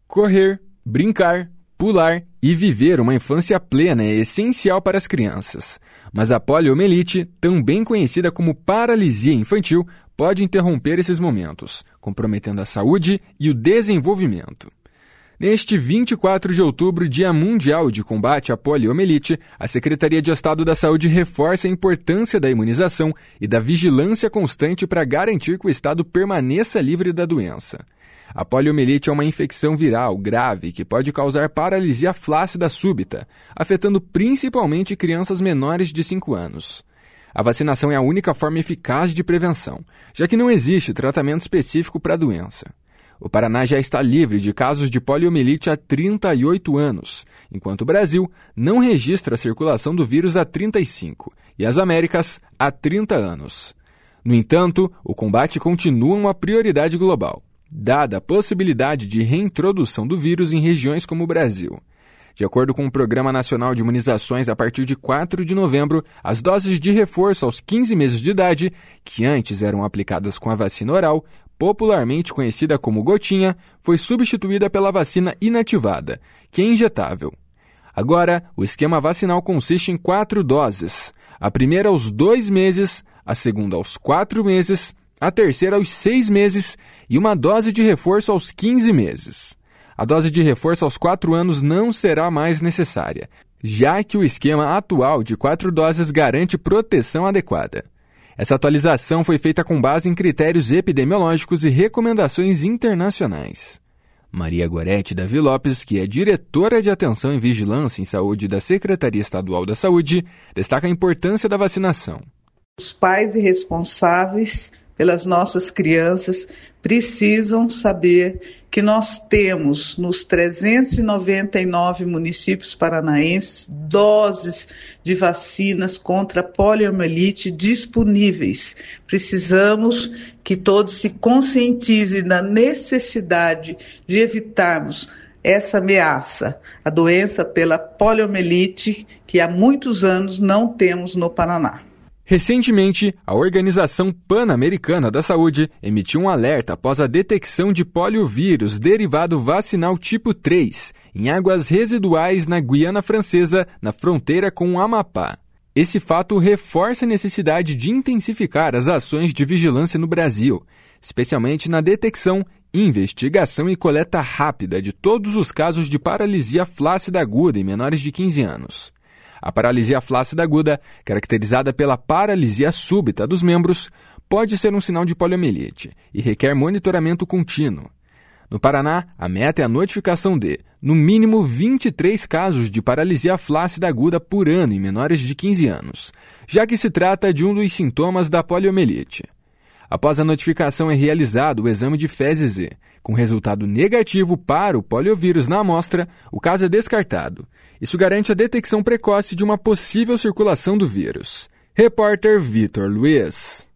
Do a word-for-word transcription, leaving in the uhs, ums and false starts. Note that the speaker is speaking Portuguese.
Correr, brincar, pular e viver uma infância plena é essencial para as crianças. Mas a poliomielite, também conhecida como paralisia infantil, pode interromper esses momentos, comprometendo a saúde e o desenvolvimento. Neste vinte e quatro de outubro, Dia Mundial de Combate à Poliomielite, a Secretaria de Estado da Saúde reforça a importância da imunização e da vigilância constante para garantir que o Estado permaneça livre da doença. A poliomielite é uma infecção viral grave que pode causar paralisia flácida súbita, afetando principalmente crianças menores de cinco anos. A vacinação é a única forma eficaz de prevenção, já que não existe tratamento específico para a doença. O Paraná já está livre de casos de poliomielite há trinta e oito anos, enquanto o Brasil não registra a circulação do vírus há trinta e cinco e as Américas há trinta anos. No entanto, o combate continua uma prioridade global, dada a possibilidade de reintrodução do vírus em regiões como o Brasil. De acordo com o Programa Nacional de Imunizações, a partir de quatro de novembro, as doses de reforço aos quinze meses de idade, que antes eram aplicadas com a vacina oral, popularmente conhecida como gotinha, foi substituída pela vacina inativada, que é injetável. Agora, o esquema vacinal consiste em quatro doses. A primeira aos dois meses, a segunda aos quatro meses, a terceira aos seis meses e uma dose de reforço aos quinze meses. A dose de reforço aos quatro anos não será mais necessária, já que o esquema atual de quatro doses garante proteção adequada. Essa atualização foi feita com base em critérios epidemiológicos e recomendações internacionais. Maria Gorete Davi Lopes, que é diretora de Atenção e Vigilância em Saúde da Secretaria Estadual da Saúde, destaca a importância da vacinação. Os pais e responsáveis pelas nossas crianças precisam saber que nós temos nos trezentos e noventa e nove municípios paranaenses doses de vacinas contra a poliomielite disponíveis. Precisamos que todos se conscientizem da necessidade de evitarmos essa ameaça, a doença pela poliomielite que há muitos anos não temos no Paraná. Recentemente, a Organização Pan-Americana da Saúde emitiu um alerta após a detecção de poliovírus derivado vacinal tipo três em águas residuais na Guiana Francesa, na fronteira com o Amapá. Esse fato reforça a necessidade de intensificar as ações de vigilância no Brasil, especialmente na detecção, investigação e coleta rápida de todos os casos de paralisia flácida aguda em menores de quinze anos. A paralisia flácida aguda, caracterizada pela paralisia súbita dos membros, pode ser um sinal de poliomielite e requer monitoramento contínuo. No Paraná, a meta é a notificação de, no mínimo, vinte e três casos de paralisia flácida aguda por ano em menores de quinze anos, já que se trata de um dos sintomas da poliomielite. Após a notificação é realizado o exame de fezes e, com resultado negativo para o poliovírus na amostra, o caso é descartado. Isso garante a detecção precoce de uma possível circulação do vírus. Repórter Vitor Luiz.